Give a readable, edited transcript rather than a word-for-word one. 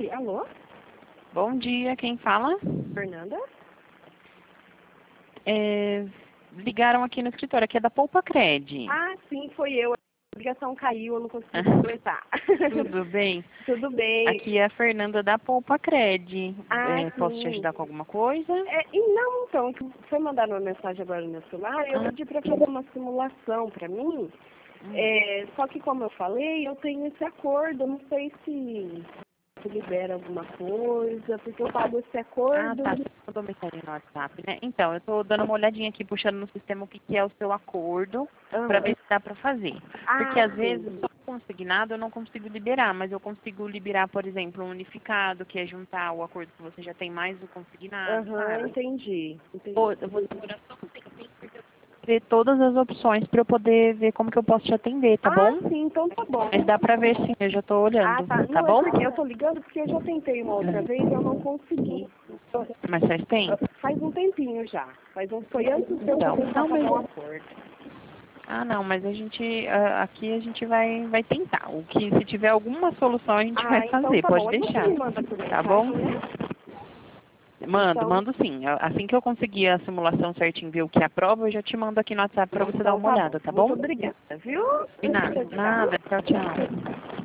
Oi, alô? Bom dia, quem fala? Fernanda? Ligaram aqui no escritório, aqui é da Poupa Cred. Ah, sim, foi eu. A ligação caiu, eu não consegui completar. Tudo bem? Tudo bem. Aqui é a Fernanda da Poupa Cred. Ah, Posso te sim. ajudar com alguma coisa? E não, então, foi mandar uma mensagem agora no meu celular, eu pedi para fazer uma simulação para mim. Só que, como eu falei, eu tenho esse acordo, eu não sei se libera alguma coisa, porque eu pago esse acordo. Ah, tá. Você mandou mensagem no WhatsApp, né? Então, eu tô dando uma olhadinha aqui, puxando no sistema o que é o seu acordo, para ver se dá para fazer. Porque às vezes, só consignado eu não consigo liberar, mas eu consigo liberar, por exemplo, um unificado, que é juntar o acordo que você já tem mais o consignado, sabe? Entendi. Eu vou segurar só um tempinho, porque eu preciso ver todas as opções para eu poder ver como que eu posso te atender, tá bom? Ah, sim, então tá bom. Mas dá pra ver sim, eu já tô olhando, Tá. tá Não, bom? porque eu tô ligando porque eu já tentei uma outra vez e eu não consegui. Mas faz tempo? Faz um tempinho já. Foi antes de eu Então, começar a fazer um acordo. Ah, não, mas a gente, aqui a gente vai tentar. O que, se tiver alguma solução, a gente vai Então fazer, tá pode bom. Aí você deixar. me manda por Tá mensagem, bom? né? Mando sim. Assim que eu conseguir a simulação certinho, ver o que é a prova, eu já te mando aqui no WhatsApp pra você dar uma olhada, tá bom? Muito obrigada, viu? E nada, Tchau, tchau. tchau, tchau.